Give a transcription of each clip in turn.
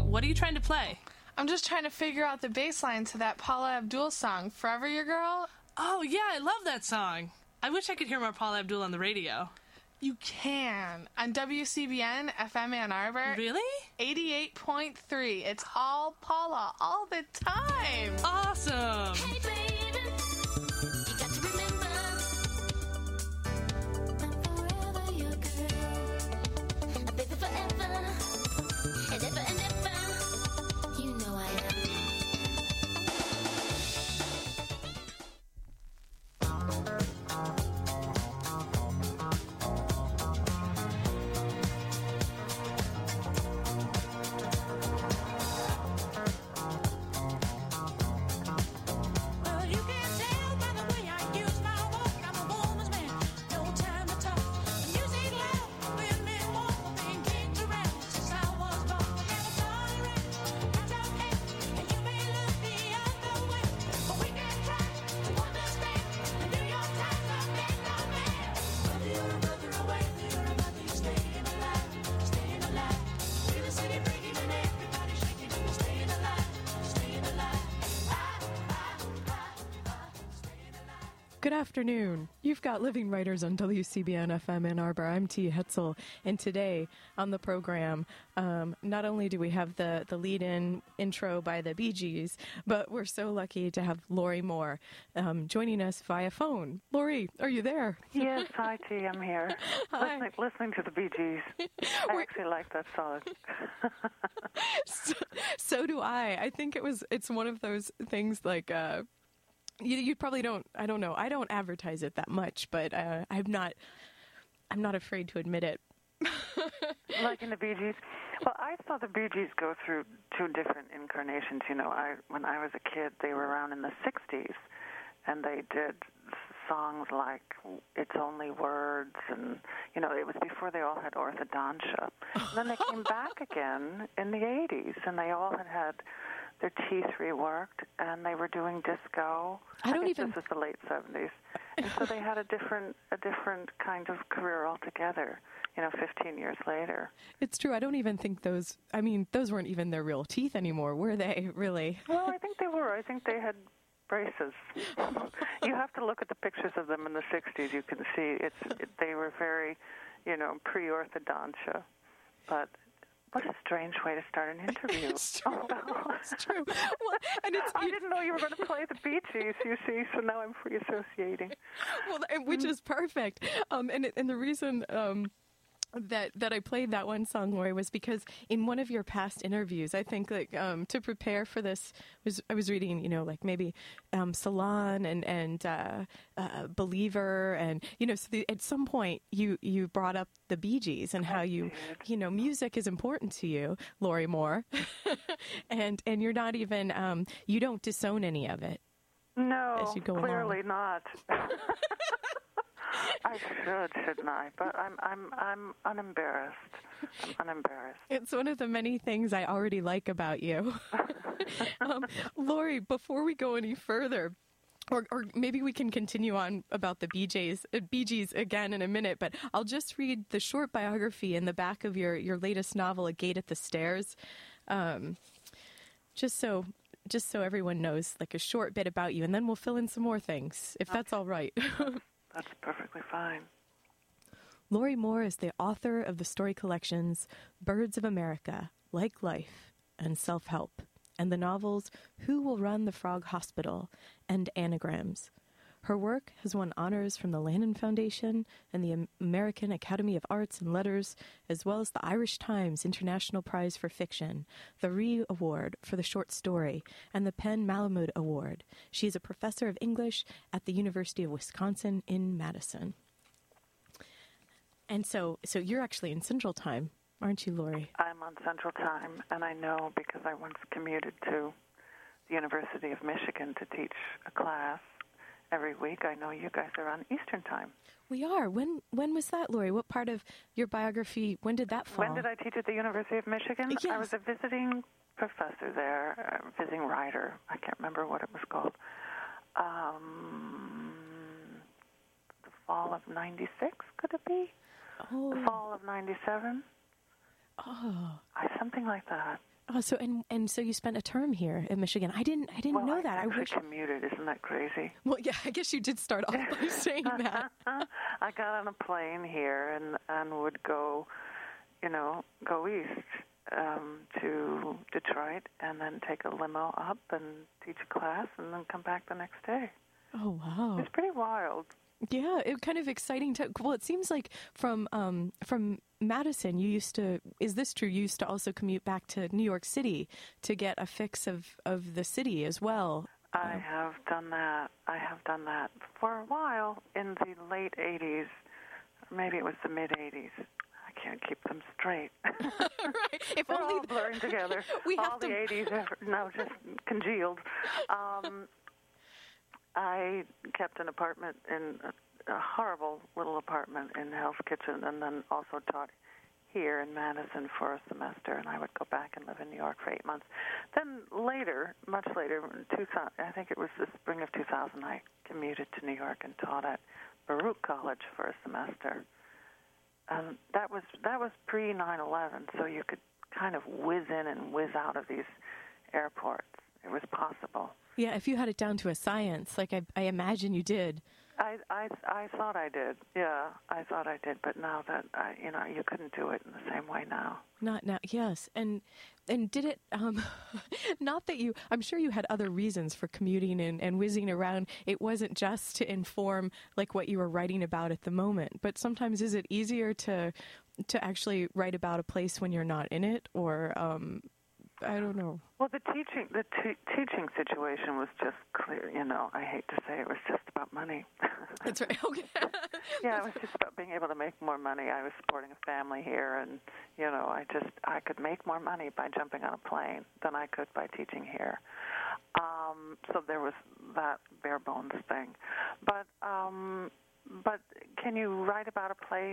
What are you trying to play? I'm just trying to figure out the bass line to that Paula Abdul song, Forever Your Girl. Oh, yeah, I love that song. I wish I could hear more Paula Abdul on the radio. You can. On WCBN, FM Ann Arbor. Really? 88.3. It's all Paula, all the time. Awesome. Hey baby, you got to remember, I'm forever your girl. Baby, forever, and ever, you know I am. Good afternoon. You've got Living Writers on WCBN FM Ann Arbor. I'm T. Hetzel, and today on the program, not only do we have the lead-in intro by the Bee Gees, but we're so lucky to have Lori Moore joining us via phone. Lori, are you there? Yes, hi T, I'm here. Hi. Listening to the Bee Gees. I actually like that song. So do I. I think it's one of those things like... You probably don't. I don't know. I don't advertise it that much, but I'm not afraid to admit it. Liking the Bee Gees. Well, I saw the Bee Gees go through two different incarnations. You know, when I was a kid, they were around in the '60s, and they did songs like "It's Only Words," and you know, it was before they all had orthodontia. And then they came back again in the '80s, and they all had their teeth reworked, and they were doing disco. I guess this was the late '70s, and so they had a different kind of career altogether. You know, 15 years later. It's true. I don't even think those. I mean, those weren't even their real teeth anymore, were they? Really? Well, I think they were. I think they had braces. You have to look at the pictures of them in the '60s. You can see they were very, you know, pre-orthodontia, but. What a strange way to start an interview. It's true. Oh, it's true. Well, and I didn't know you were going to play the Bee Gees, you see, so now I'm free associating. Well, which is perfect. And the reason that I played that one song, Lori, was because in one of your past interviews, I think like to prepare for this, I was reading, you know, like maybe Salon and Believer, and you know, so at some point you brought up the Bee Gees and how you know, music is important to you, Lori Moore, and you're not even you don't disown any of it. No, as you go clearly along. not. I shouldn't I? But I'm unembarrassed. I'm unembarrassed. It's one of the many things I already like about you. Lori, before we go any further, or maybe we can continue on about the Bee Gees again in a minute, but I'll just read the short biography in the back of your latest novel, A Gate at the Stairs, just so everyone knows, like a short bit about you, and then we'll fill in some more things, if that's all right. That's perfectly fine. Lori Moore is the author of the story collections Birds of America, Like Life, and Self-Help, and the novels Who Will Run the Frog Hospital and Anagrams. Her work has won honors from the Lannan Foundation and the American Academy of Arts and Letters, as well as the Irish Times International Prize for Fiction, the Rhee Award for the Short Story, and the Penn Malamud Award. She is a professor of English at the University of Wisconsin in Madison. And so you're actually in Central Time, aren't you, Lori? I'm on Central Time, and I know because I once commuted to the University of Michigan to teach a class every week. I know you guys are on Eastern Time. We are. When was that, Lori? What part of your biography, when did that fall? When did I teach at the University of Michigan? Yes. I was a visiting professor there, visiting writer. I can't remember what it was called. The fall of 96, could it be? Oh. The fall of 97? Oh. Something like that. Oh, so you spent a term here in Michigan. I didn't know that. I wish commuted. Isn't that crazy? Well, yeah, I guess you did start off by saying that. I got on a plane here and would go east to Detroit and then take a limo up and teach a class and then come back the next day. Oh, wow. It's pretty wild. Yeah, it kind of exciting well, it seems like from Madison, you used to, is this true? You used to also commute back to New York City to get a fix of the city as well. I have done that. For a while in the late 80s, maybe it was the mid 80s. I can't keep them straight. Right. If They're only all blurring together. All the 80s are now just congealed. I kept an apartment in a horrible little apartment in Hell's Kitchen, and then also taught here in Madison for a semester, and I would go back and live in New York for 8 months. Then later, much later, in 2000, I think it was the spring of 2000, I commuted to New York and taught at Baruch College for a semester. That was pre 9/11, so you could kind of whiz in and whiz out of these airports. It was possible. Yeah, if you had it down to a science, like I imagine you did. I thought I did. Yeah, I thought I did. But now that you couldn't do it in the same way now. Not now. Yes, and did it? Not that you. I'm sure you had other reasons for commuting and whizzing around. It wasn't just to inform like what you were writing about at the moment. But sometimes is it easier to actually write about a place when you're not in it, or I don't know. Well, the teaching situation was just clear. I hate to say it was just about money. That's right. Okay. Yeah, it was just about being able to make more money. I was supporting a family here, and I could make more money by jumping on a plane than I could by teaching here. So there was that bare bones thing. But can you write about a place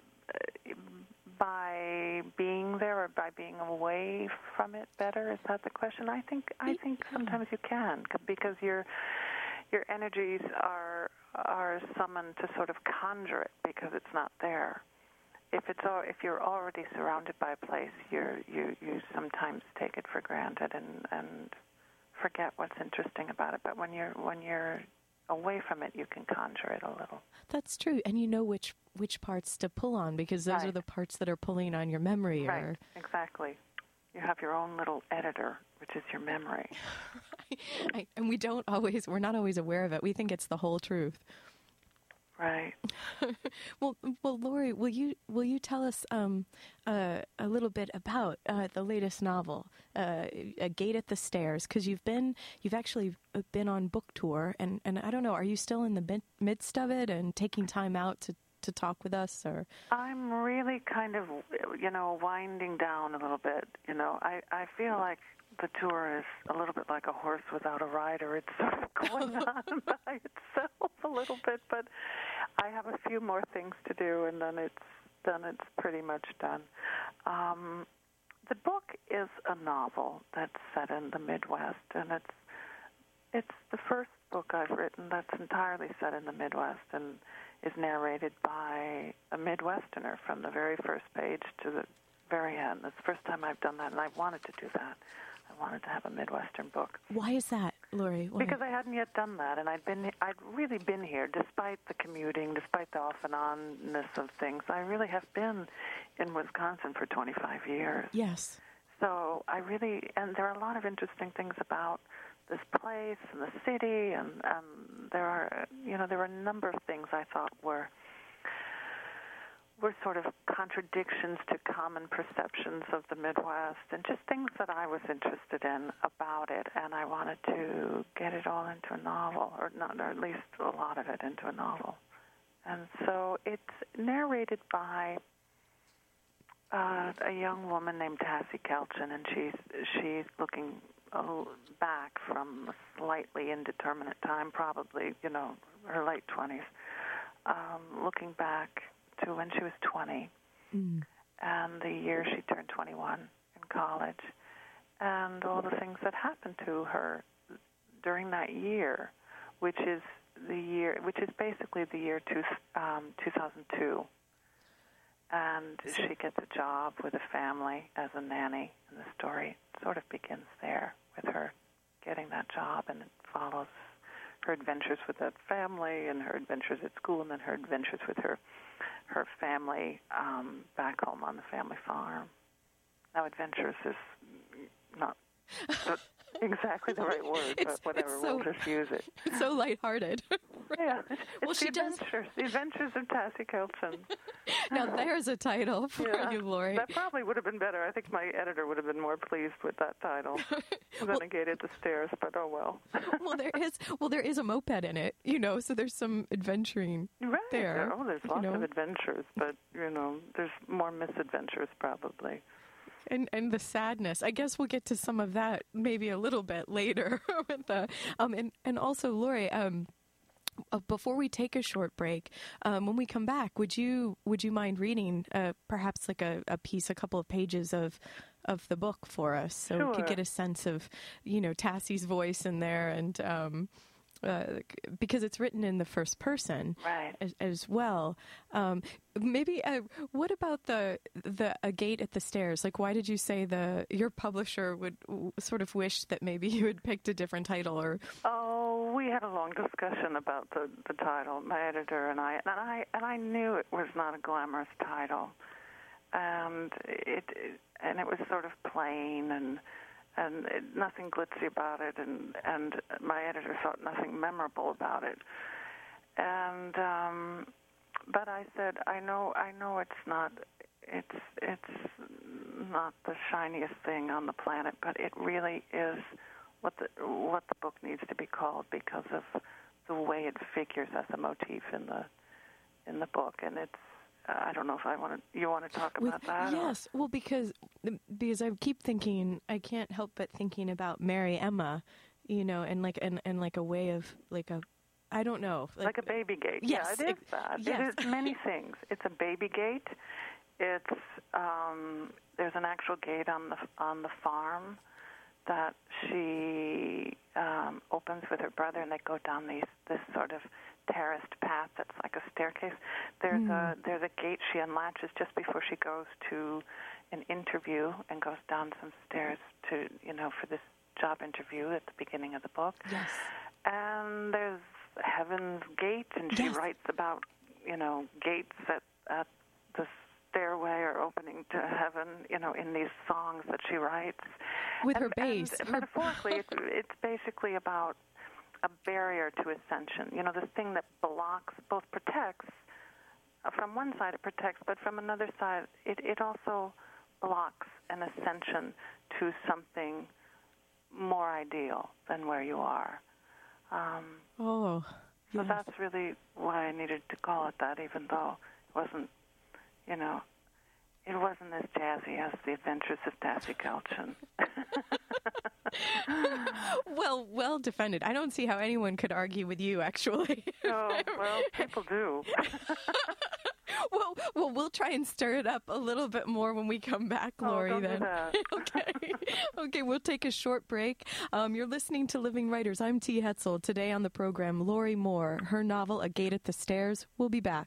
by being there or by being away from it better? Is that the question? I think sometimes you can, because your energies are summoned to sort of conjure it because it's not there. If you're already surrounded by a place, you sometimes take it for granted and forget what's interesting about it. But when you're away from it, you can conjure it a little. That's true, and you know which parts to pull on, because those right. are the parts that are pulling on your memory. Right, exactly. You have your own little editor, which is your memory. Right. And we're not always aware of it. We think it's the whole truth. Right. Well, Lori, will you tell us a little bit about the latest novel, A Gate at the Stairs? Because you've actually been on book tour, and I don't know, are you still in the midst of it and taking time out to talk with us, or? I'm really kind of winding down a little bit. I feel like the tour is a little bit like a horse without a rider. It's sort of going on by itself a little bit, but I have a few more things to do, and then it's pretty much done. The book is a novel that's set in the Midwest, and it's the first book I've written that's entirely set in the Midwest and is narrated by a Midwesterner from the very first page to the very end. It's the first time I've done that, and I wanted to do that. I wanted to have a Midwestern book. Why is that, Lori? Why? Because I hadn't yet done that, and I'd really been here, despite the commuting, despite the off and on-ness of things. I really have been in Wisconsin for 25 years. Yes. So and there are a lot of interesting things about this place and the city, and there are a number of things I thought were sort of contradictions to common perceptions of the Midwest, and just things that I was interested in about it, and I wanted to get it all into a novel, or at least a lot of it into a novel. And so it's narrated by a young woman named Tassie Kelchin, and she's looking back from a slightly indeterminate time, probably, her late 20s, looking back to when she was 20, and the year she turned 21 in college, and all the things that happened to her during that year, which is basically the year 2002. and she gets a job with a family as a nanny, and the story sort of begins there with her getting that job, and it follows her adventures with that family and her adventures at school, and then her adventures with her family back home on the family farm. Now, adventures is not exactly the right word, but whatever, we'll just use it. It's so lighthearted. Yeah, it's Well, she the does. adventures, the adventures of Tassie Kelton. Now there's a title for you, Lori. That probably would have been better. I think my editor would have been more pleased with that title than A Gate at the Stairs, but oh well. there is a moped in it, so there's some adventuring Right. there. Oh, there's lots of adventures, but, there's more misadventures probably. And the sadness. I guess we'll get to some of that maybe a little bit later with the and also Lori, before we take a short break, when we come back, would you mind reading perhaps like a couple of pages of the book for us, so Sure. we could get a sense of Tassie's voice in there, and because it's written in the first person, Right. as well. Maybe what about the A Gate at the Stairs? Like, why did you say your publisher would sort of wish that maybe you had picked a different title? Or we had a long discussion about the title, my editor and I knew it was not a glamorous title, and it was sort of plain and nothing glitzy about it, and my editor thought nothing memorable about it, and but I said, I know it's not the shiniest thing on the planet, but it really is what the book needs to be called because of the way it figures as a motif in the book, and it's. I don't know if you want to talk about that? Yes, well, because I keep thinking, I can't help but thinking about Mary Emma, and like a way of I don't know, like a baby gate. Yes, yeah, it is that. Yes. It is many things. It's a baby gate. It's there's an actual gate on the farm that she opens with her brother, and they go down this sort of terraced path that's like a staircase. There's a gate she unlatches just before she goes to an interview and goes down some stairs to for this job interview at the beginning of the book. Yes. And there's Heaven's Gate, and she writes about gates at the stairway or opening to heaven, in these songs that she writes. With her bass. And metaphorically, it's basically about a barrier to ascension. This thing that blocks, both protects. From one side, it protects, but from another side, it also blocks an ascension to something more ideal than where you are. So that's really why I needed to call it that, even though it wasn't, it wasn't as jazzy as The Adventures of Tassie Kelton. Well defended. I don't see how anyone could argue with you, actually. Oh, well, people do. Well, we'll try and stir it up a little bit more when we come back, Lori. Don't then. do that. Okay, we'll take a short break. You're listening to Living Writers. I'm T. Hetzel. Today on the program, Lori Moore. Her novel, A Gate at the Stairs. We'll be back.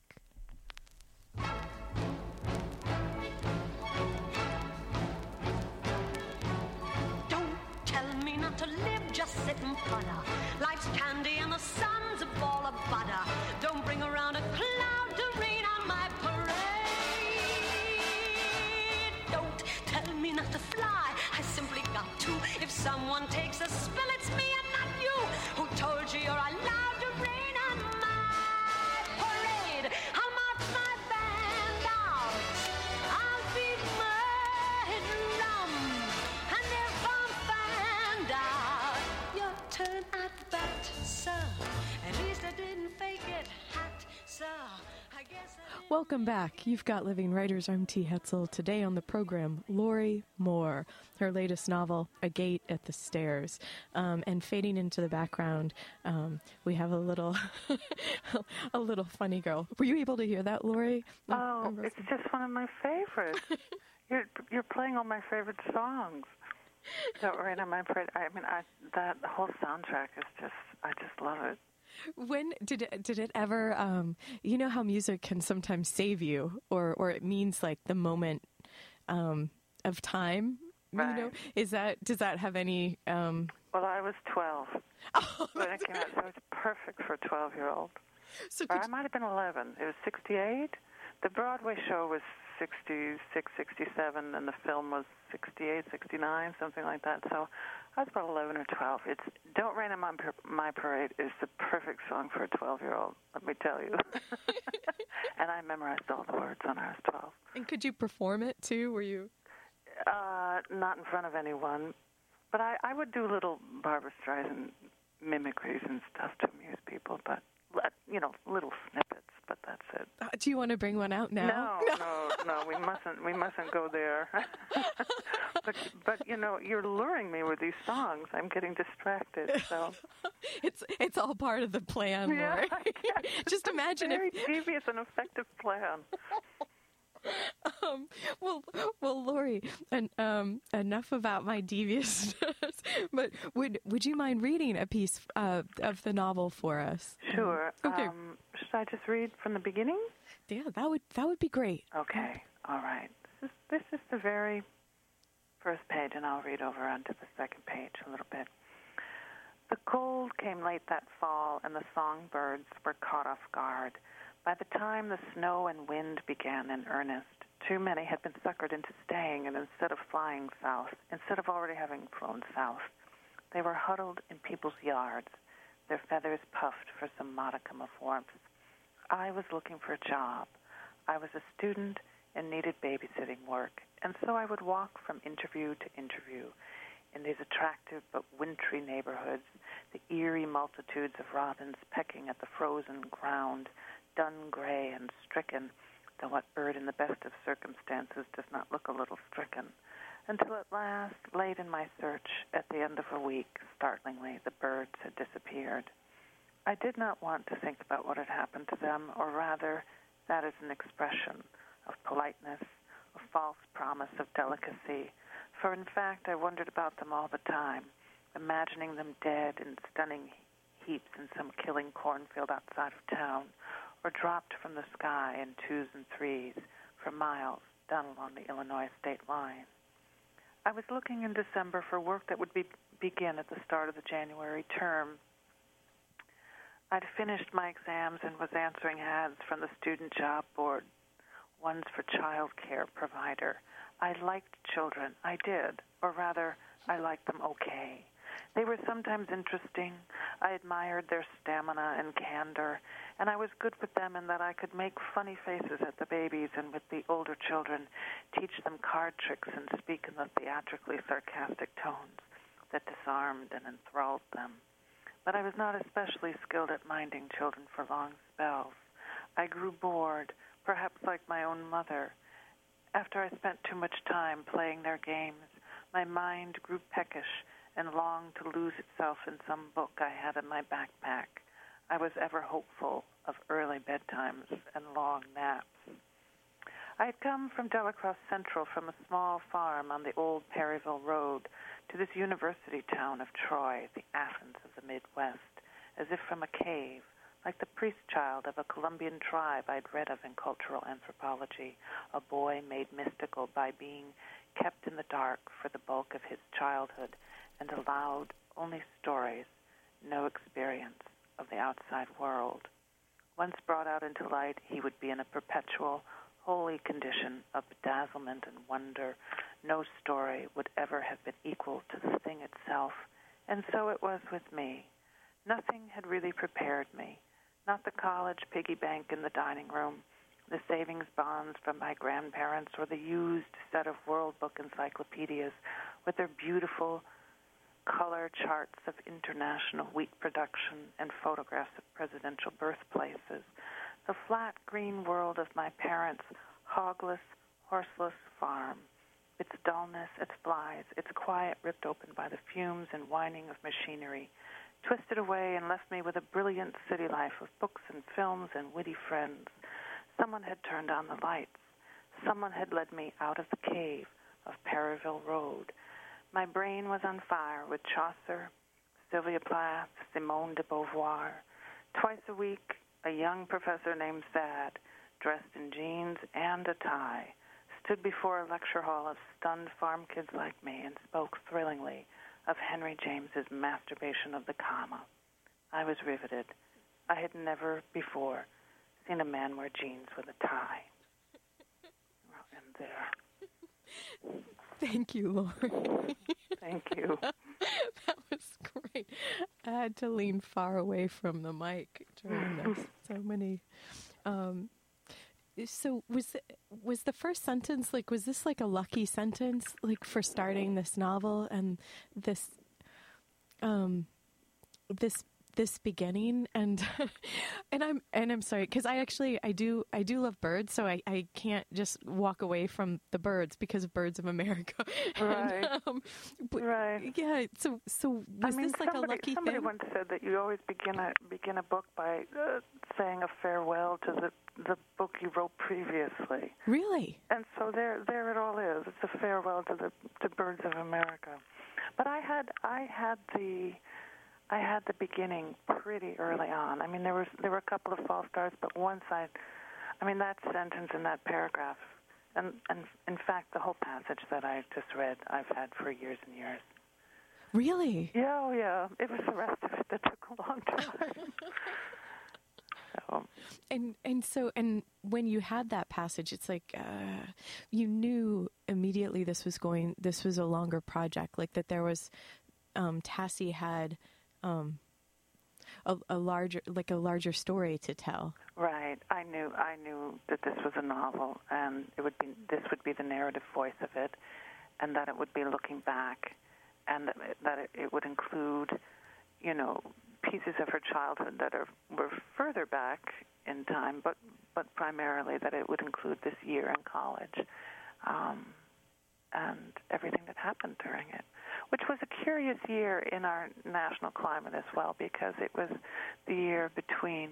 Don't tell me not to live, just sit and putter. Life's candy and the sun's a ball of butter. Don't bring around a cloud to rain on my parade. Don't tell me not to fly, I simply got to. If someone takes a spill, it's me and not you. Who told you you're allowed to rain on my parade? I'll march my band out, I'll beat my drum, and if I'm found out, your turn at bat, sir. At least I didn't fake it, hat, sir. I guess I didn't. Welcome back. You've got Living Writers. I'm T. Hetzel. Today on the program, Lori Moore. Her latest novel, A Gate at the Stairs. And fading into the background, we have a little funny girl. Were you able to hear that, Lori? Oh, it's just one of my favorites. You're playing all my favorite songs. So right on my parade. That whole soundtrack is I just love it. When did it ever? You know how music can sometimes save you, or it means like the moment of time. Right. You know, does that have any? Well, I was 12 when it came out, so it was perfect for a 12-year-old. So Or I might have been 11. It was 68. The Broadway show was 66, 67, and the film was 68, 69, something like that. So I was about 11 or 12. It's "Don't Rain on My Parade" is the perfect song for a 12-year-old, let me tell you. And I memorized all the words when I was 12. And could you perform it too? Were you? Not in front of anyone, but I would do little Barbra Streisand mimicries and stuff to amuse people, but, little snippets, but that's it. Do you want to bring one out now? No, we mustn't go there. but you're luring me with these songs. I'm getting distracted, so. It's all part of the plan, Yeah, Lori. I guess. Just imagine Very devious and effective plan. Well, Lori, enough about my deviousness. But would you mind reading a piece of the novel for us? Sure. Okay. Should I just read from the beginning? Yeah, that would be great. Okay. All right. This is the very first page, and I'll read over onto the second page a little bit. The cold came late that fall, and the songbirds were caught off guard. By the time the snow and wind began in earnest, too many had been suckered into staying, and instead of flying south, instead of already having flown south, they were huddled in people's yards, their feathers puffed for some modicum of warmth. I was looking for a job. I was a student and needed babysitting work, and so I would walk from interview to interview in these attractive but wintry neighborhoods, the eerie multitudes of robins pecking at the frozen ground, dun gray and stricken, though what bird in the best of circumstances does not look a little stricken, until at last, late in my search, at the end of a week, startlingly, the birds had disappeared. I did not want to think about what had happened to them, or rather, that is an expression of politeness, a false promise of delicacy, for in fact I wondered about them all the time, imagining them dead in stunning heaps in some killing cornfield outside of town, or dropped from the sky in 2s and 3s for miles down along the Illinois state line. I was looking in December for work that would begin at the start of the January term. I'd finished my exams and was answering ads from the student job board, ones for child care provider. I liked children. I did, or rather, I liked them okay. They were sometimes interesting. I admired their stamina and candor, and I was good with them in that I could make funny faces at the babies and with the older children, teach them card tricks and speak in the theatrically sarcastic tones that disarmed and enthralled them. But I was not especially skilled at minding children for long spells. I grew bored, perhaps like my own mother. After I spent too much time playing their games, my mind grew peckish and longed to lose itself in some book I had in my backpack. I was ever hopeful of early bedtimes and long naps. I had come from Delacrosse Central from a small farm on the old Perryville Road to this university town of Troy, the Athens of the Midwest, as if from a cave, like the priest child of a Colombian tribe I'd read of in cultural anthropology, a boy made mystical by being kept in the dark for the bulk of his childhood and allowed only stories, no experience of the outside world. Once brought out into light, he would be in a perpetual, holy condition of bedazzlement and wonder. No story would ever have been equal to the thing itself, and so it was with me. Nothing had really prepared me, not the college piggy bank in the dining room, the savings bonds from my grandparents, or the used set of World Book encyclopedias with their beautiful color charts of international wheat production and photographs of presidential birthplaces. The flat green world of my parents' hogless, horseless farm, its dullness, its flies, its quiet ripped open by the fumes and whining of machinery, twisted away and left me with a brilliant city life of books and films and witty friends. Someone had turned on the lights. Someone had led me out of the cave of Perryville Road. My brain was on fire with Chaucer, Sylvia Plath, Simone de Beauvoir, Twice a week, a young professor named Thad, dressed in jeans and a tie, stood before a lecture hall of stunned farm kids like me and spoke thrillingly of Henry James's masturbation of the comma. I was riveted. I had never before seen a man wear jeans with a tie. I'll end there. Thank you, Lori. Thank you. That was great. I had to lean far away from the mic during this. So many. So was the first sentence was this like a lucky sentence for starting this novel and this this beginning and I'm sorry because I do love birds, so I can't just walk away from the birds because of Birds of America. Right. Right. Yeah. So was this like a lucky somebody thing? once said that you always begin a book by saying a farewell to the book you wrote previously. Really? And so there it all is. It's a farewell to Birds of America. But I had the beginning pretty early on. I mean, there were a couple of false starts, but once that sentence in that paragraph, and in fact, the whole passage that I just read, I've had for years and years. Really? Yeah, oh yeah. It was the rest of it that took a long time. So. And when you had that passage, it's like you knew immediately this was a longer project, like that there was Tassie had a larger story to tell. Right. I knew that this was a novel, and this would be the narrative voice of it, and that it would be looking back, and that it would include, pieces of her childhood that were further back in time, but primarily that it would include this year in college, and everything that happened during it, which was a curious year in our national climate as well, because it was the year between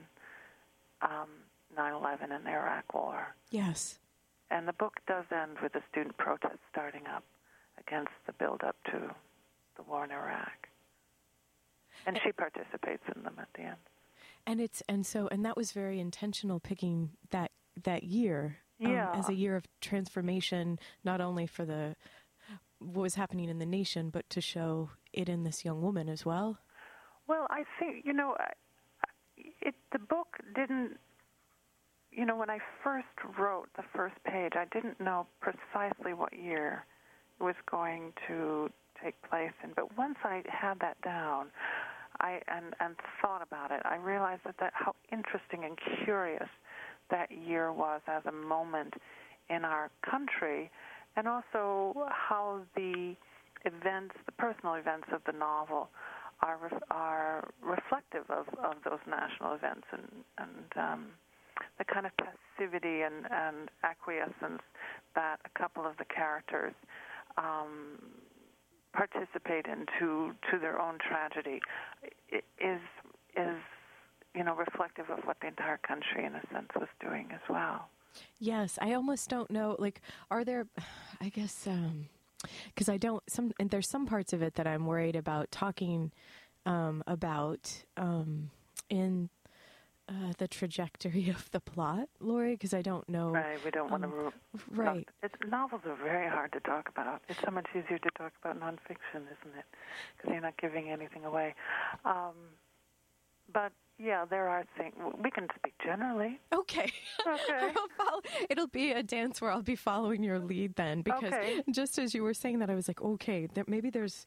9/11 and the Iraq War. Yes. And the book does end with a student protest starting up against the build-up to the war in Iraq. And she participates in them at the end. And that was very intentional, picking that year as a year of transformation, not only for what was happening in the nation, but to show it in this young woman as well. Well, I think the book didn't. When I first wrote the first page, I didn't know precisely what year it was going to take place in. But once I had that down, and thought about it, I realized that how interesting and curious that year was as a moment in our country, and also how the personal events of the novel are reflective of those national events and the kind of passivity and acquiescence that a couple of the characters participate in to their own tragedy is reflective of what the entire country, in a sense, was doing as well. Yes, I almost don't know. Are there? I guess because I don't. And there's some parts of it that I'm worried about talking about in the trajectory of the plot, Lori, because I don't know. Right, we don't want to. Right. Novels are very hard to talk about. It's so much easier to talk about nonfiction, isn't it? Because you're not giving anything away. But yeah, there are things. We can speak generally. Okay. Okay. It'll be a dance where I'll be following your lead then, because just as you were saying that, I was like, okay, maybe there's.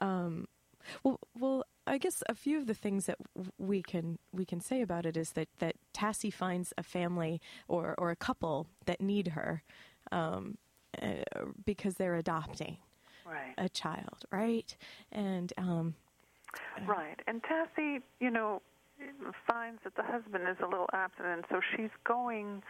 Well, I guess a few of the things that we can say about it is that Tassie finds a family or a couple that need her because they're adopting a child, right? And right, and Tassie, finds that the husband is a little absent, and so she's going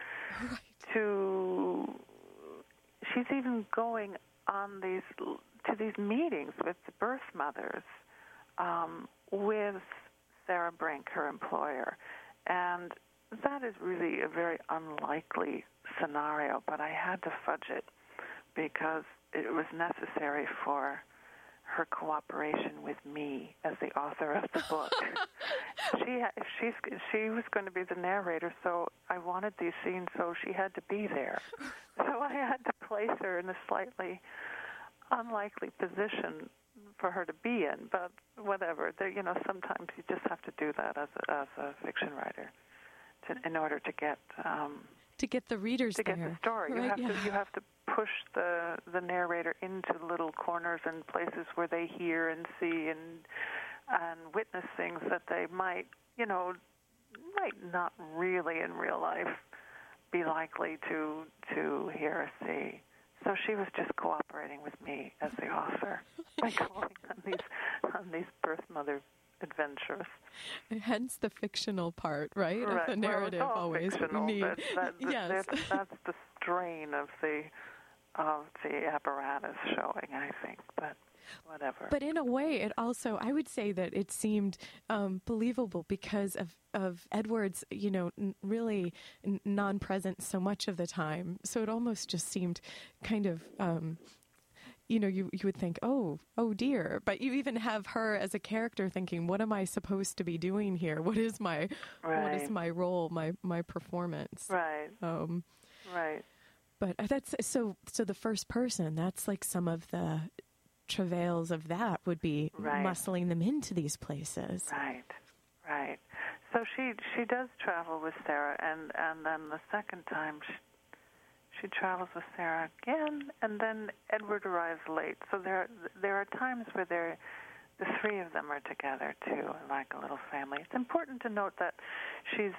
she's even going on to these meetings with the birth mothers. With Sarah Brink, her employer. And that is really a very unlikely scenario, but I had to fudge it because it was necessary for her cooperation with me as the author of the book. She was going to be the narrator, so I wanted these scenes, so she had to be there. So I had to place her in a slightly unlikely position for her to be in, but whatever. Sometimes you just have to do that as a fiction writer in order to get the readers to there. get the story. Right, You have to push the narrator into little corners and places where they hear and see and witness things that they might not really in real life be likely to hear or see. So she was just cooperating with me as the author by going on these birth mother adventures. Hence the fictional part, right? Right. Of the narrative well, it's all always. fictional. We need. Yes. That's the strain of the apparatus showing, I think. But whatever. But in a way, it also, I would say that it seemed believable because of Edward's, really non-present so much of the time. So it almost just seemed kind of, you would think, oh dear. But you even have her as a character thinking, what am I supposed to be doing here? What is my role, my performance? Right. Right. But that's so the first person, that's like some of the travails of that would be muscling them into these places. Right. So she does travel with Sarah, and then the second time she travels with Sarah again, and then Edward arrives late. So there are times where the three of them are together too, like a little family. It's important to note that she's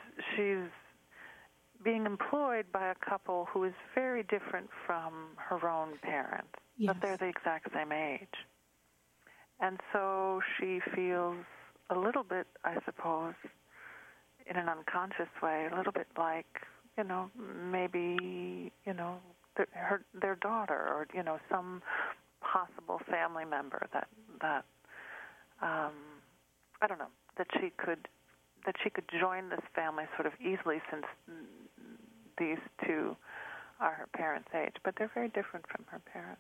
being employed by a couple who is very different from her own parents. Yes. But they're the exact same age. And so she feels a little bit, I suppose, in an unconscious way, a little bit like, maybe, their daughter or, some possible family member that I don't know, that she could join this family sort of easily since these two are her parents' age, but they're very different from her parents.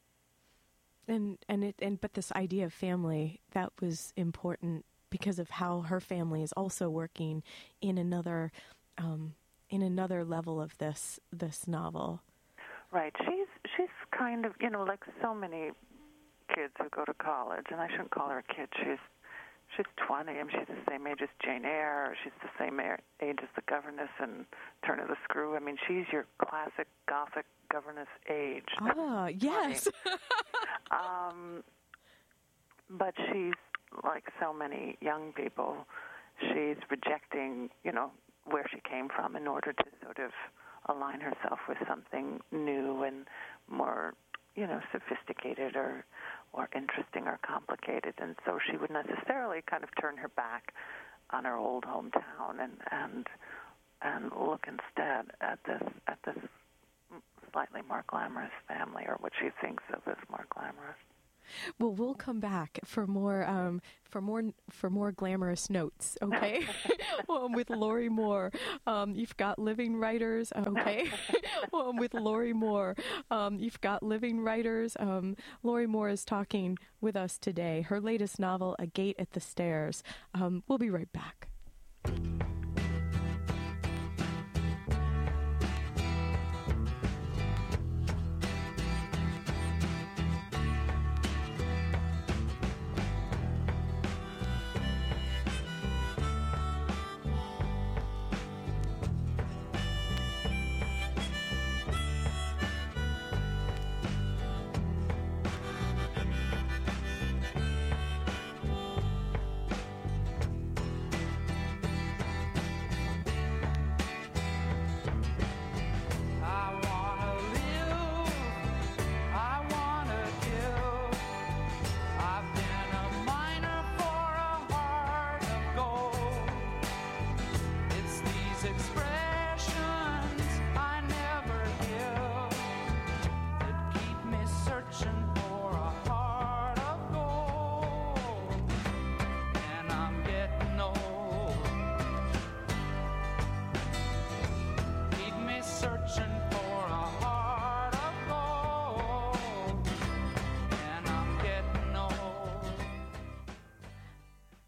But this idea of family, that was important because of how her family is also working in another level of this novel. Right. She's kind of, like so many kids who go to college, and I shouldn't call her a kid. She's 20. I mean, she's the same age as Jane Eyre, or she's the same age as the governess in Turn of the Screw. I mean, she's your classic Gothic governess age. Ah, yes. But she's like so many young people. She's rejecting, where she came from in order to sort of align herself with something new and more, sophisticated or interesting or complicated. And so she would necessarily kind of turn her back on her old hometown and look instead at this slightly more glamorous family, or what she thinks of as more glamorous. Well, we'll come back for more glamorous notes, okay? With Lorrie Moore, you've got Living Writers, okay? With Lorrie Moore, you've got Living Writers. Lorrie Moore is talking with us today. Her latest novel, A Gate at the Stairs. We'll be right back.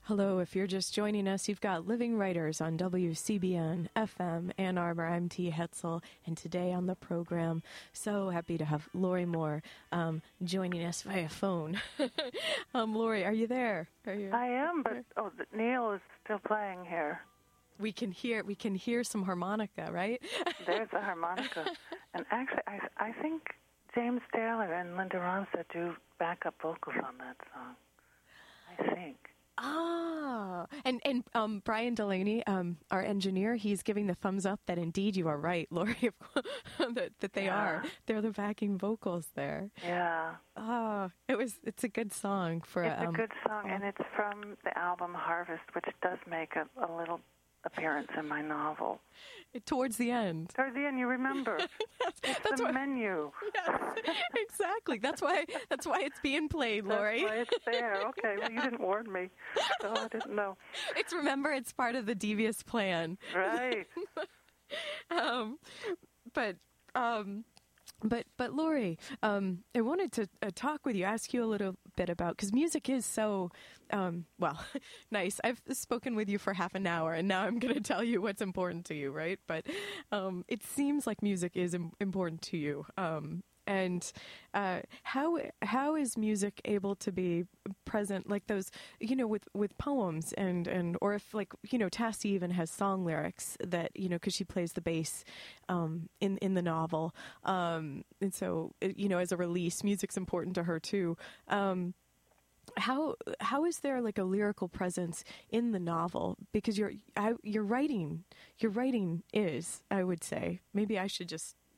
Hello, if you're just joining us, you've got Living Writers on WCBN FM Ann Arbor. I'm T. Hetzel, and today on the program, so happy to have Lori Moore joining us via phone. Lori, are you there? I am, but Neil is still playing here. We can hear some harmonica, right? There's a harmonica, and actually, I think James Taylor and Linda Ronstadt do backup vocals on that song. I think. Ah, and Brian Delaney, our engineer, he's giving the thumbs up that indeed you are right, Lori, that they are. They're the backing vocals there. Yeah. Oh, it's a good song for It's a good song, and it's from the album Harvest, which does make a little appearance in my novel. Towards the end. Towards the end, you remember. That's the menu. Yes, exactly. That's why it's being played, Lori. That's why it's there. Okay, well, you didn't warn me, so I didn't know. It's part of the devious plan. Right. But Lori, I wanted to talk with you, ask you a little bit about, because music is so, nice. I've spoken with you for half an hour, and now I'm going to tell you what's important to you, right? But it seems like music is important to you. And how is music able to be present, like those, with poems or if, like, Tassie even has song lyrics that, because she plays the bass in the novel. And so, as a release, music's important to her too. How is there like a lyrical presence in the novel? Because your writing is, I would say, maybe I should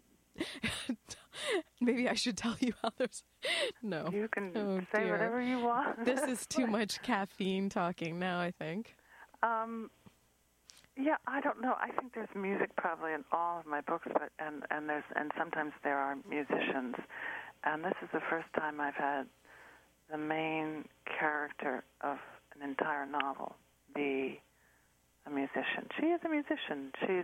tell you how there's no. You can say whatever you want. This is too much caffeine talking now, I think. Yeah, I don't know. I think there's music probably in all of my books, but and sometimes there are musicians. And this is the first time I've had the main character of an entire novel be a musician. She is a musician. She's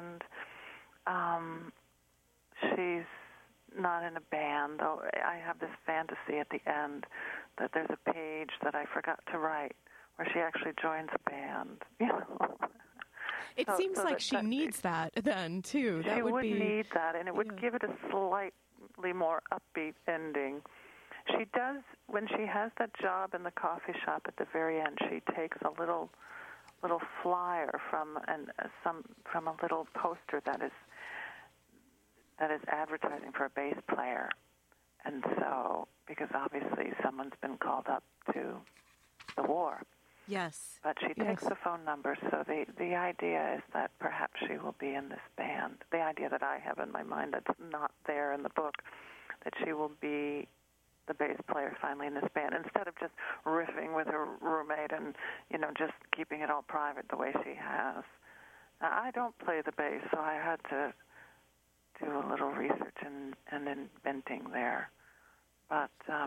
not in a band, though I have this fantasy at the end that there's a page that I forgot to write where she actually joins a band, It seems like she needs that then, too. She would need that, and it would give it a slightly more upbeat ending. She does, when she has that job in the coffee shop at the very end, she takes a little flyer from a little poster that is advertising for a bass player. And so, because obviously someone's been called up to the war. Yes. But she takes the phone number, so the idea is that perhaps she will be in this band. The idea that I have in my mind that's not there in the book, that she will be the bass player finally in this band, instead of just riffing with her roommate and, just keeping it all private the way she has. Now, I don't play the bass, so I had to do a little research and inventing there. But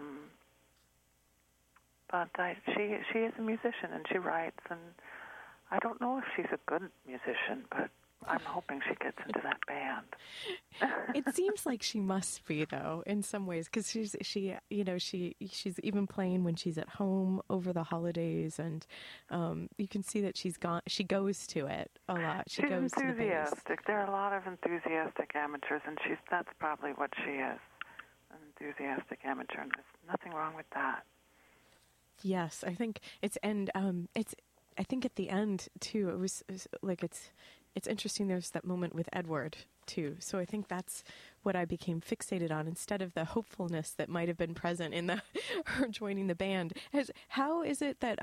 she is a musician, and she writes, and I don't know if she's a good musician, but I'm hoping she gets into that band. It seems like she must be, though, in some ways, because she's even playing when she's at home over the holidays, and you can see that she goes to it a lot. She's goes enthusiastic. To the bass. There are a lot of enthusiastic amateurs, and that's probably what she is, an enthusiastic amateur, and there's nothing wrong with that. Yes, I think I think at the end too, it was like it's interesting. There's that moment with Edward too. So I think that's what I became fixated on, instead of the hopefulness that might have been present in her joining the band. How is it that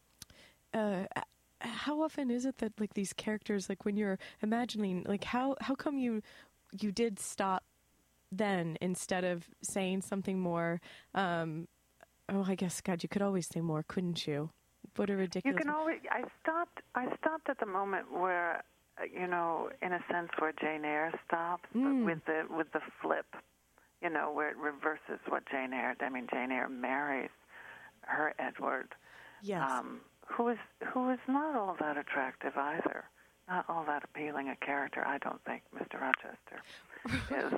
how often is it that, like, these characters, like when you're imagining, like how come you did stop then instead of saying something more? I guess, God, you could always say more, couldn't you? What a ridiculous... You can always... I stopped at the moment where, in a sense, where Jane Eyre stops, but with the flip, where it reverses what Jane Eyre... I mean, Jane Eyre marries her Edward, yes, who is not all that attractive either. not all that appealing a character, I don't think, Mr. Rochester is.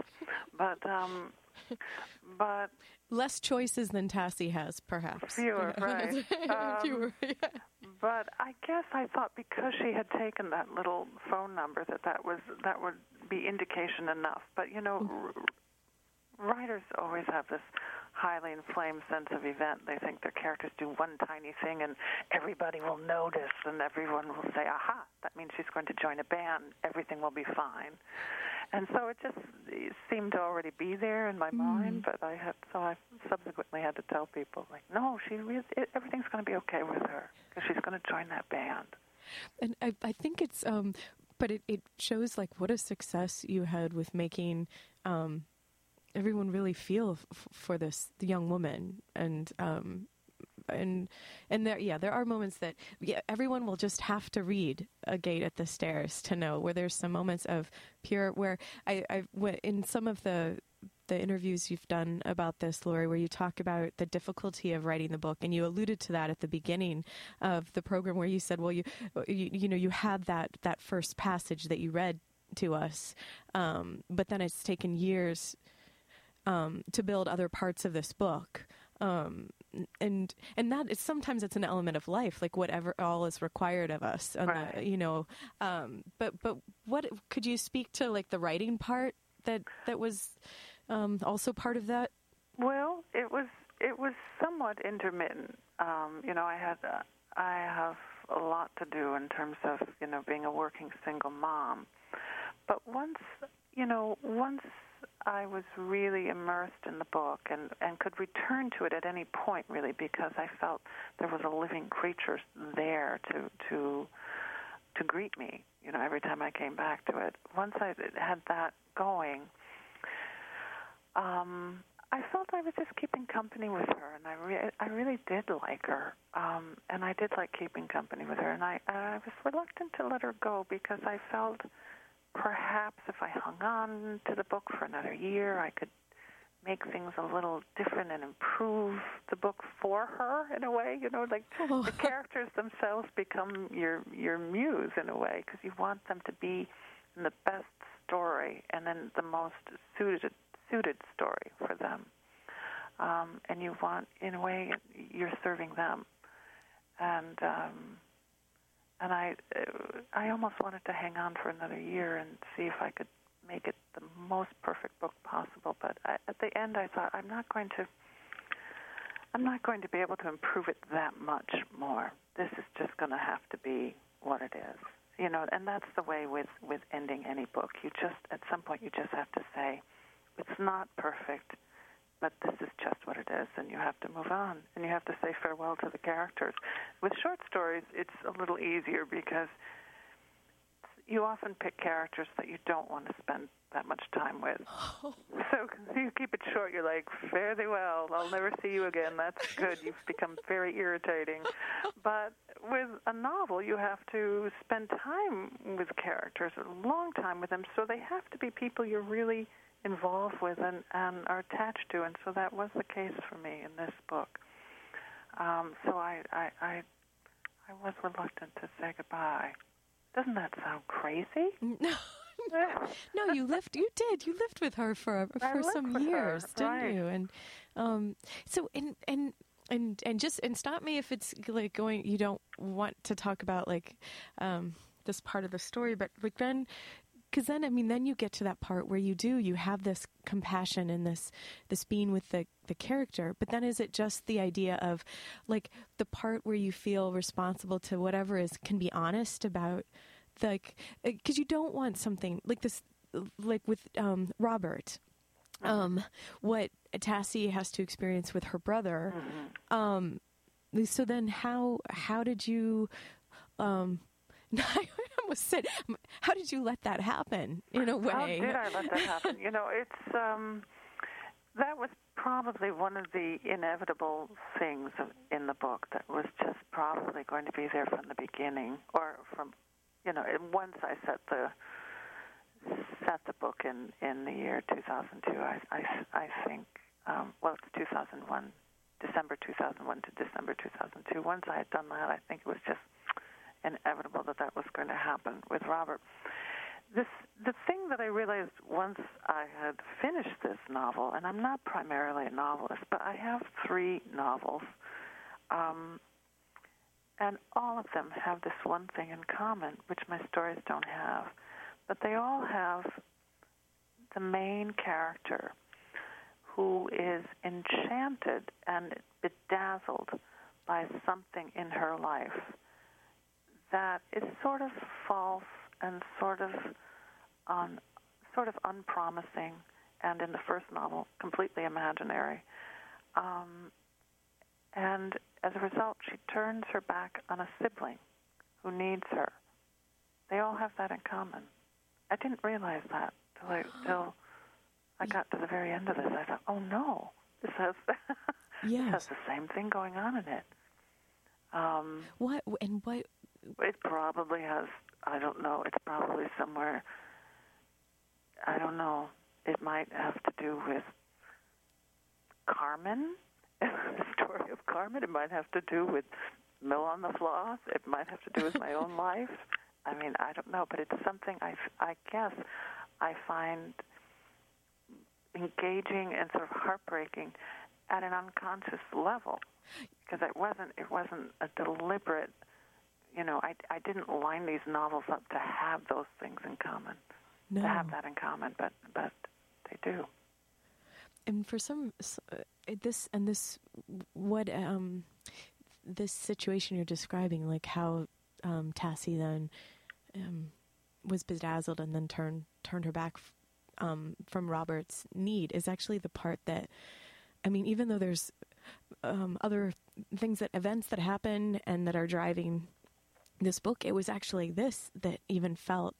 But less choices than Tassie has, perhaps. Fewer, right. Fewer, yeah. But I guess I thought because she had taken that little phone number that would be indication enough. But, writers always have this highly inflamed sense of event. They think their characters do one tiny thing and everybody will notice and everyone will say, aha, that means she's going to join a band. Everything will be fine. And so it just seemed to already be there in my mind, but I subsequently had to tell people, like, no, everything's going to be okay with her because she's going to join that band. And I think it's, but it shows like what a success you had with making everyone really feel for the young woman, and there are moments that everyone will just have to read A Gate at the Stairs to know where there's some moments of pure, where I in some of the interviews you've done about this, Laurie, where you talk about the difficulty of writing the book, and you alluded to that at the beginning of the program, where you said, well, you had that first passage that you read to us, but then it's taken years to build other parts of this book. And that is, sometimes it's an element of life, like whatever all is required of us, right. But what could you speak to, like the writing part that was also part of that? Well, it was somewhat intermittent. I have a lot to do in terms of being a working single mom, but once I was really immersed in the book and could return to it at any point, really, because I felt there was a living creature there to greet me, every time I came back to it. Once I had that going, I felt I was just keeping company with her, and I really did like her, and I did like keeping company with her, and I was reluctant to let her go because I felt perhaps if I hung on to the book for another year, I could make things a little different and improve the book for her in a way. The characters themselves become your muse in a way, because you want them to be in the best story and then the most suited story for them. And you want, in a way, you're serving them. And I almost wanted to hang on for another year and see if I could make it the most perfect book possible. But at the end, I thought I'm not going to be able to improve it that much more. This is just going to have to be what it is, And that's the way with ending any book. At some point, you just have to say, it's not perfect, but this is just what it is, and you have to move on, and you have to say farewell to the characters. With short stories, it's a little easier because you often pick characters that you don't want to spend that much time with. So you keep it short. You're like, fare thee well, I'll never see you again. That's good. You've become very irritating. But with a novel, you have to spend time with characters, a long time with them, so they have to be people you're really involved with and are attached to, and so that was the case for me in this book. So I was reluctant to say goodbye. Doesn't that sound crazy? No, you lived with her for some years, didn't you? And so and stop me if it's like going. You don't want to talk about like this part of the story, but like then. Because then, then you get to that part where you have this compassion and this being with the character. But then is it just the idea of, like, the part where you feel responsible to whatever can be honest about, like, because you don't want something like this, like with Robert, what Tassie has to experience with her brother. Mm-hmm. So then how did you... I almost said, how did you let that happen, in a way? How did I let that happen? It's that was probably one of the inevitable things in the book that was just probably going to be there from the beginning, or from, once I set the book in the year 2002. I think, it's 2001, December 2001 to December 2002. Once I had done that, I think it was just inevitable that was going to happen with Robert. The thing that I realized once I had finished this novel, and I'm not primarily a novelist, but I have 3 novels, and all of them have this one thing in common, which my stories don't have. But they all have the main character who is enchanted and bedazzled by something in her life that is sort of false and sort of unpromising, and in the first novel, completely imaginary. And as a result, she turns her back on a sibling who needs her. They all have that in common. I didn't realize that till I got to the very end of this. I thought, oh no, this has this has the same thing going on in it. What? It probably has. I don't know. It's probably somewhere. I don't know. It might have to do with Carmen, the story of Carmen. It might have to do with Mill on the Floss. It might have to do with my own life. I mean, I don't know, but it's something I guess I find engaging and sort of heartbreaking at an unconscious level, because it wasn't a deliberate. You know, I didn't line these novels up to have those things in common, to have that in common, but they do. And for this situation you're describing, like how Tassie then was bedazzled and then turned her back from Robert's need, is actually the part that, I mean, even though there's other things, events that happen and that are driving this book, it was actually this that even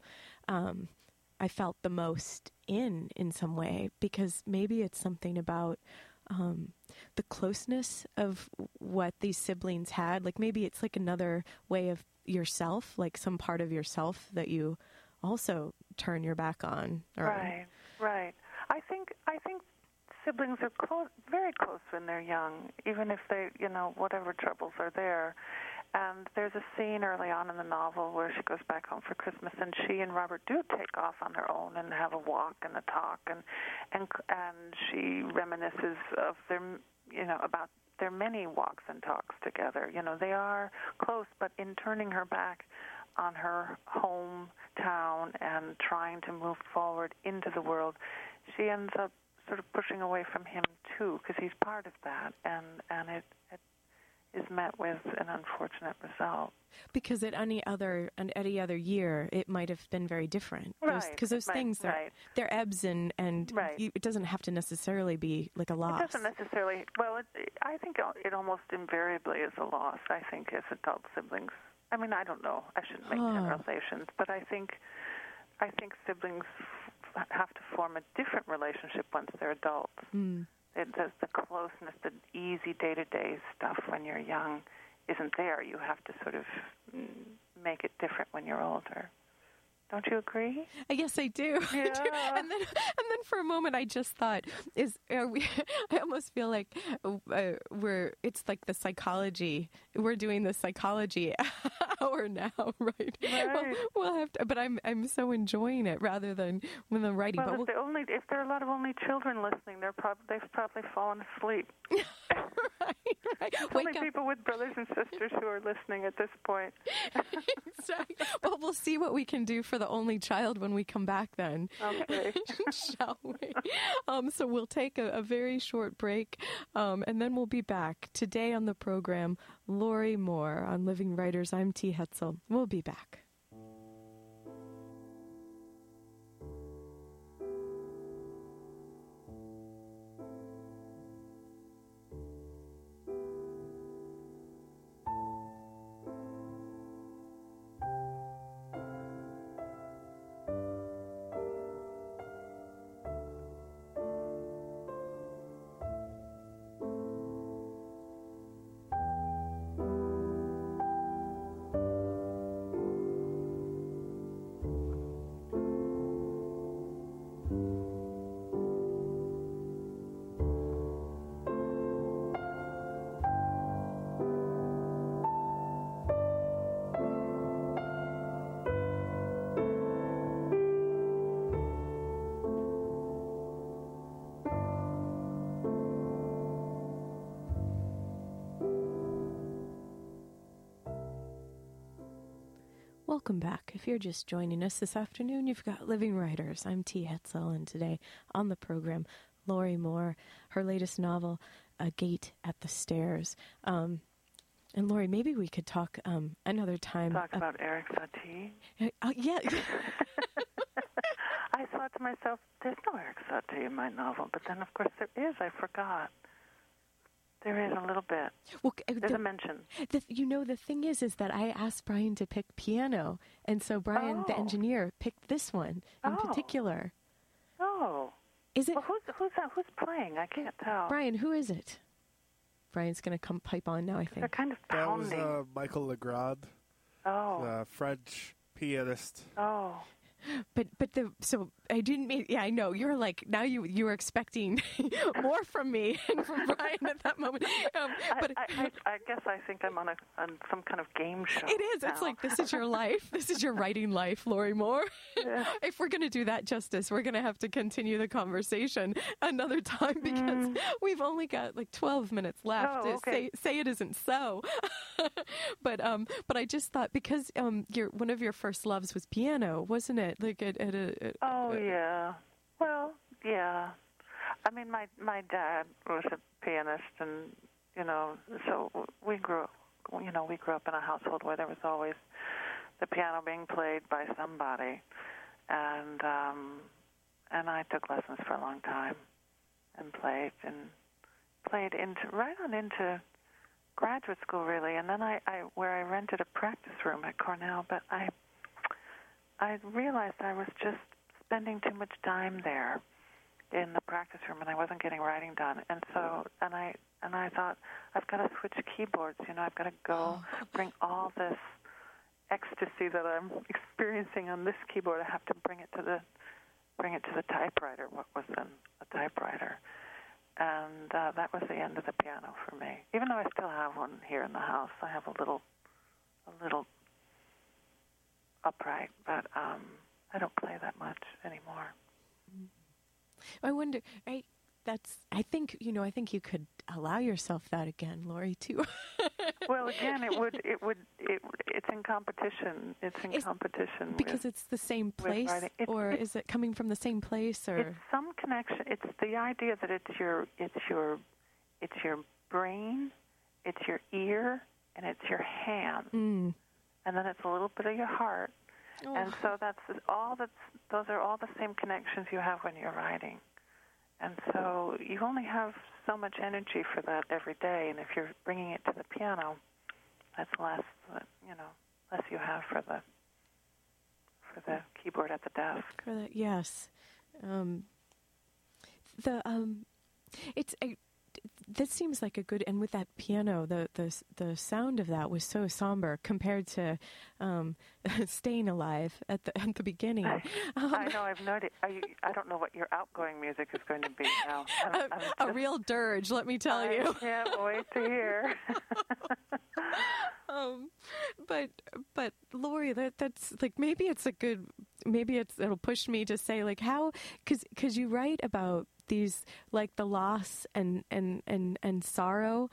I felt the most in some way, because maybe it's something about the closeness of what these siblings had. Like maybe it's like another way of yourself, like some part of yourself that you also turn your back on. Right. I think siblings are very close when they're young, even if they, whatever troubles are there. And there's a scene early on in the novel where she goes back home for Christmas, and she and Robert do take off on their own and have a walk and a talk, and she reminisces of their, about their many walks and talks together. They are close, but in turning her back on her hometown and trying to move forward into the world, she ends up sort of pushing away from him too, because he's part of that, and it is met with an unfortunate result. Because at any other year, it might have been very different. Right. Because those things, they're ebbs and it doesn't have to necessarily be like a loss. It doesn't necessarily. Well, I think it almost invariably is a loss. I think as adult siblings. I mean, I don't know. I shouldn't make generalizations, but I think siblings have to form a different relationship once they're adults. There's the closeness, the easy day-to-day stuff when you're young isn't there. You have to sort of make it different when you're older. Don't you agree? I guess I do. Yeah. and then for a moment I just thought, I almost feel like it's like the psychology. We're doing the psychology hour now, right? We'll have to, but I'm so enjoying it rather than when I'm writing. Well, if there are a lot of only children listening, they've probably fallen asleep. Right. Only people with brothers and sisters who are listening at this point. Exactly. Well, we'll see what we can do for the only child when we come back then. Okay. Shall we? So we'll take a very short break, and then we'll be back. Today on the program, Lori Moore on Living Writers. I'm T. Hetzel. We'll be back. Welcome back. If you're just joining us this afternoon, you've got Living Writers. I'm T. Hetzel, and today on the program, Lori Moore, her latest novel, A Gate at the Stairs. And Lori, maybe we could talk another time. Talk about Eric Satie? Yeah. I thought to myself, there's no Eric Satie in my novel, but then, of course, there is. I forgot. There is a little bit. Well, there's a mention. The thing is that I asked Brian to pick piano, and so Brian, the engineer, picked this one in particular. Oh. Is it? Well, who's playing? I can't tell. Brian, who is it? Brian's going to come pipe on now, I think. They're kind of pounding. That was Michael Legrand, the French pianist. Oh. But so I didn't mean, yeah, I know you're like, now you were expecting more from me and from Brian at that moment. But I guess I think I'm on some kind of game show. It is. Now. It's like, this is your life. This is your writing life, Lori Moore. Yeah. If we're going to do that justice, we're going to have to continue the conversation another time because we've only got like 12 minutes left. Oh, okay. Say it isn't so. But I just thought, because one of your first loves was piano, wasn't it? Like yeah. Well, yeah. I mean, my dad was a pianist, and so we grew up in a household where there was always the piano being played by somebody, and I took lessons for a long time, and played right on into graduate school, really, and then I rented a practice room at Cornell, but I realized I was just spending too much time there in the practice room, and I wasn't getting writing done. And so, and I thought, I've got to switch keyboards. I've got to go bring all this ecstasy that I'm experiencing on this keyboard. I have to bring it to the typewriter. What was then a typewriter? And that was the end of the piano for me. Even though I still have one here in the house, I have a little upright, but I don't play that much anymore. I wonder. I think you could allow yourself that again, Lori, too. Well, again, it's in competition. It's in competition because it's the same place, or is it coming from the same place, or it's some connection? It's the idea that it's your brain, it's your ear, and it's your hand. And then it's a little bit of your heart. Oh. And so those are all the same connections you have when you're writing. And so you only have so much energy for that every day, and if you're bringing it to the piano, that's less you have for the keyboard at the desk. Yes. This seems like a good, and with that piano, the sound of that was so somber compared to Staying Alive at the beginning. I know. I've noticed. I don't know what your outgoing music is going to be now. A real dirge, let me tell you. I can't wait to hear. But Lori, that's like, it'll push me to say, like, how, because you write about these, like, the loss and sorrow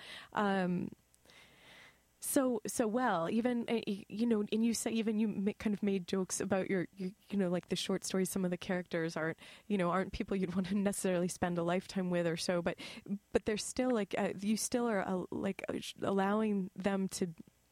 so well, even and you say, even you kind of made jokes about your like the short stories, some of the characters aren't people you'd want to necessarily spend a lifetime with or so, but they're still like you still are like allowing them to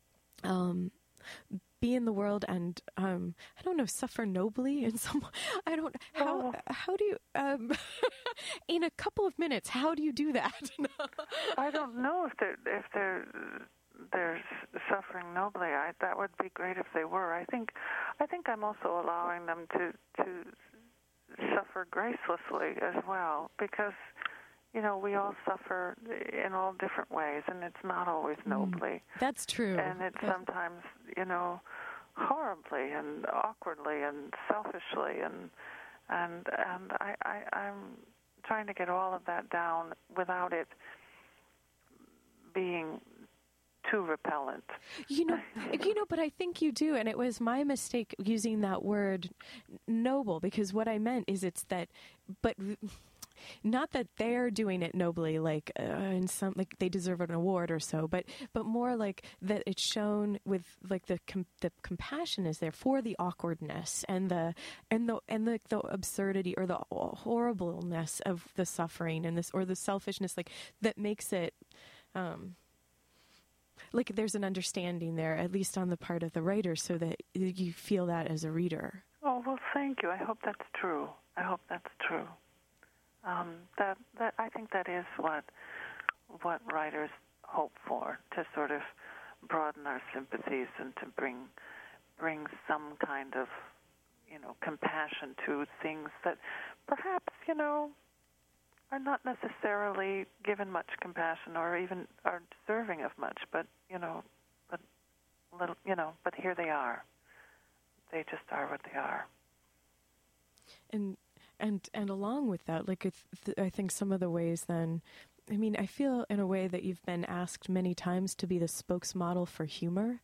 be in the world and I don't know, suffer nobly in some. How do you in a couple of minutes? How do you do that? I don't know if they're suffering nobly. That would be great if they were. I think I'm also allowing them to suffer gracelessly as well, because we all suffer in all different ways, and it's not always nobly. That's true. And it's sometimes, horribly and awkwardly and selfishly, and I'm trying to get all of that down without it being too repellent. But I think you do, and it was my mistake using that word noble, because what I meant is but not that they're doing it nobly, like in some, like they deserve an award or so, but more like that it's shown with like the compassion is there for the awkwardness and the absurdity or the horribleness of the suffering and this, or the selfishness, like that makes it like there's an understanding there, at least on the part of the writer, so that you feel that as a reader. Oh, well, thank you. I hope that's true. That I think that is what writers hope for, to sort of broaden our sympathies and to bring some kind of, compassion to things that perhaps, are not necessarily given much compassion or even are deserving of much, but here they are. They just are what they are. And along with that, like I think some of the ways then, I mean, I feel in a way that you've been asked many times to be the spokesmodel for humor.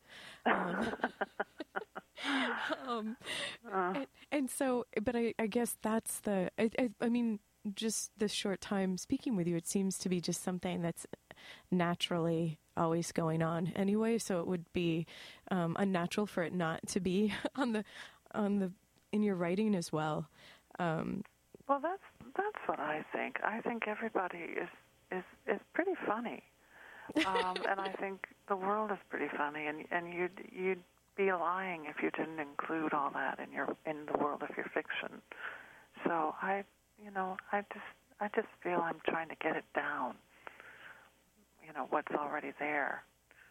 And so, but I guess that's I mean, just this short time speaking with you, it seems to be just something that's naturally always going on anyway. So it would be unnatural for it not to be on the in your writing as well. Well, that's what I think. I think everybody is pretty funny, and I think the world is pretty funny. And you'd be lying if you didn't include all that in the world of your fiction. So I just feel I'm trying to get it down. What's already there.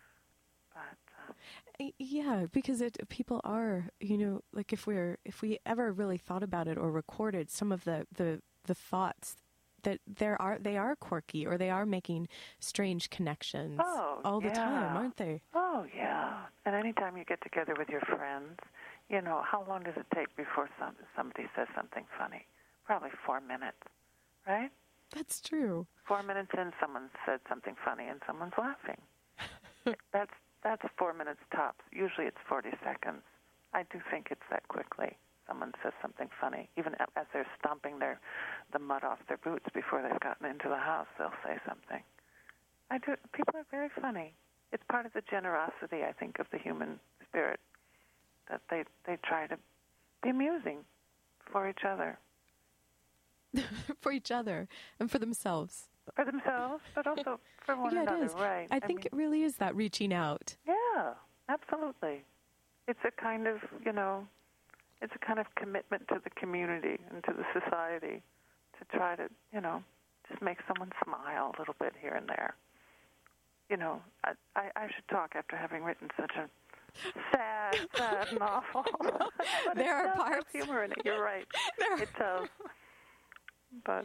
But yeah, because people are, like if we ever really thought about it or recorded some of the thoughts that they are quirky, or they are making strange connections all the time, aren't they? Oh yeah. And anytime you get together with your friends, how long does it take before somebody says something funny? Probably 4 minutes, right? That's true. 4 minutes in, someone said something funny and someone's laughing. That's 4 minutes tops. Usually it's 40 seconds. I do think it's that quickly. Someone says something funny. Even as they're stomping the mud off their boots before they've gotten into the house, they'll say something. People are very funny. It's part of the generosity, I think, of the human spirit, that they try to be amusing for each other. For each other and for themselves. For themselves, but also for one another, it is. Right. I think it really is that reaching out. Yeah, absolutely. It's a kind of, it's a kind of commitment to the community and to the society to try to, just make someone smile a little bit here and there. I should talk after having written such a sad novel. But there are parts of humor in it. You're right. It does. But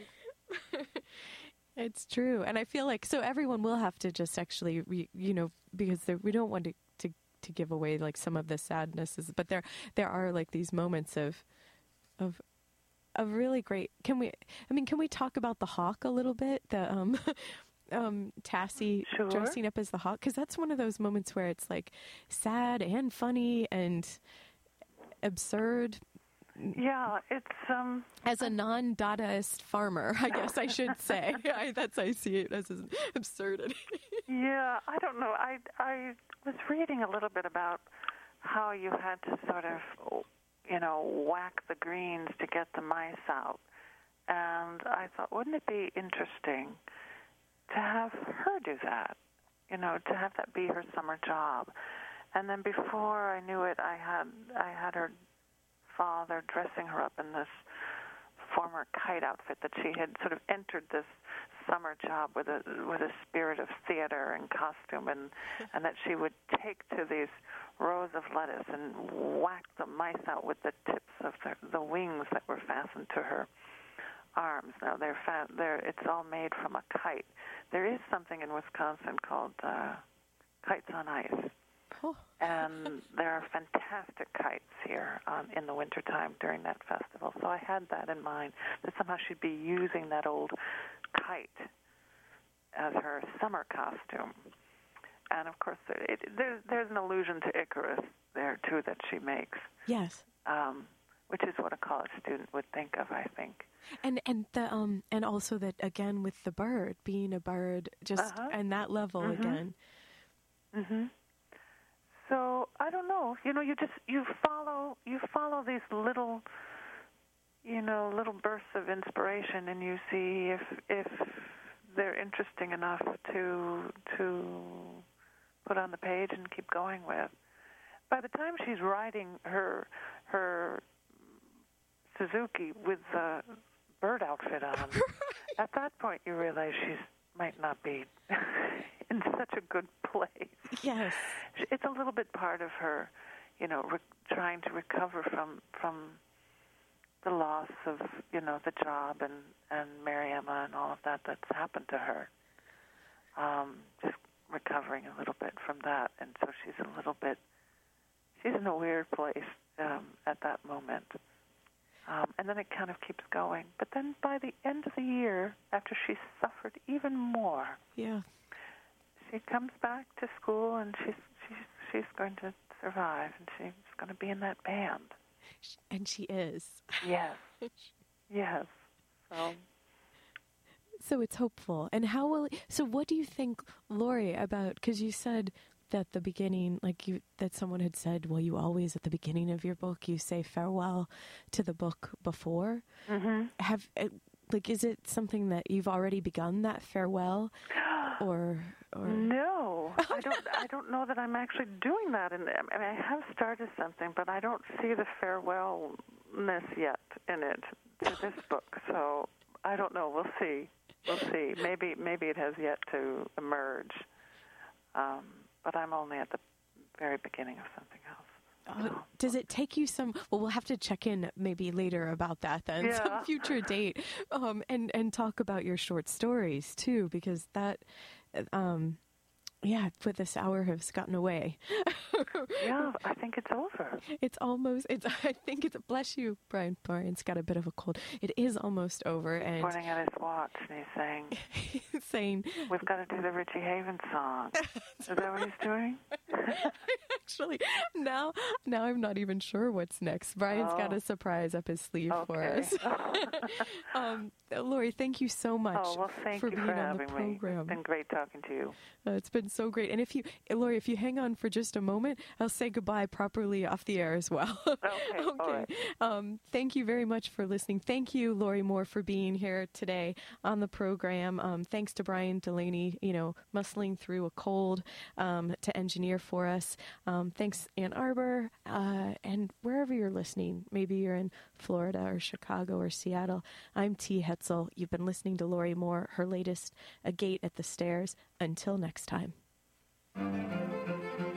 it's true, and I feel like so everyone will have to just actually, because we don't want to give away like some of the sadnesses, but there are like these moments of really great. Can we talk about the hawk a little bit? The Tassie dressing up as the hawk, because that's one of those moments where it's like sad and funny and absurd. Yeah, it's as a non-Dadaist farmer, I guess I should say. I see it as an absurdity. Yeah, I don't know. I was reading a little bit about how you had to sort of, whack the greens to get the mice out, and I thought, wouldn't it be interesting to have her do that? To have that be her summer job. And then before I knew it, I had her father dressing her up in this former kite outfit that she had sort of entered this summer job with a spirit of theater and costume, and that she would take to these rows of lettuce and whack the mice out with the tips of the wings that were fastened to her arms. Now it's all made from a kite. There is something in Wisconsin called kites on ice. And there are fantastic kites here in the wintertime during that festival. So I had that in mind, that somehow she'd be using that old kite as her summer costume. And, of course, there's an allusion to Icarus there, too, that she makes. Yes. which is what a college student would think of, I think. And also that, again, with the bird, being a bird, just and that level again. Mm-hmm. So I don't know. You follow these little, little bursts of inspiration, and you see if they're interesting enough to put on the page and keep going with. By the time she's riding her Suzuki with the bird outfit on, at that point you realize she might not be in such a good place. Yes. It's a little bit part of her, trying to recover from the loss of, the job and Mary Emma and all of that's happened to her. Just recovering a little bit from that. And so she's in a weird place at that moment. And then it kind of keeps going. But then by the end of the year, after she's suffered even more, she comes back to school, and she's going to survive, and she's going to be in that band. And she is. Yes. Yes. So it's hopeful. And so what do you think, Lori, about, because you said that the beginning, that someone had said, well, you always, at the beginning of your book, you say farewell to the book before. Mm-hmm. Is it something that you've already begun, that farewell? Or No, I don't know that I'm actually doing that. I have started something, but I don't see the farewellness yet in it to this book. So I don't know. We'll see. Maybe it has yet to emerge. But I'm only at the very beginning of something else. Does it take you well, we'll have to check in maybe later about that then, some future date, and talk about your short stories too, because that, but this hour has gotten away. Yeah, I think it's over. I think it's, bless you, Brian. Brian's got a bit of a cold. It is almost over. He's pointing at his watch, and he's saying, we've got to do the Richie Havens song. Is that what he's doing? Actually, now I'm not even sure what's next. Brian's got a surprise up his sleeve for us. Lori, thank you so much for being on the program. Me. It's been great talking to you. It's been so great. And Lori, if you hang on for just a moment, I'll say goodbye properly off the air as well. Okay. Okay. All right. Thank you very much for listening. Thank you, Lori Moore, for being here today on the program. Thanks to Brian Delaney, muscling through a cold to engineer for us. Thanks, Ann Arbor, and wherever you're listening. Maybe you're in Florida or Chicago or Seattle. I'm T. Hetzel. You've been listening to Lori Moore, her latest, A Gate at the Stairs. Until next time.